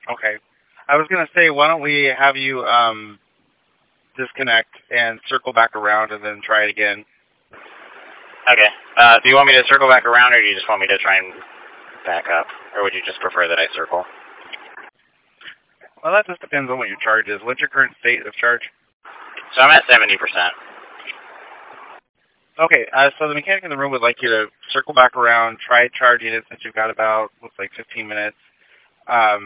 Okay. I was gonna say, why don't we have you disconnect and circle back around and then try it again? Okay. Do you want me to circle back around, or do you just want me to try and back up? Or would you just prefer that I circle? Well, that just depends on what your charge is. What's your current state of charge? So I'm at 70%. Okay, so the mechanic in the room would like you to circle back around, try charging it since you've got about, looks like 15 minutes.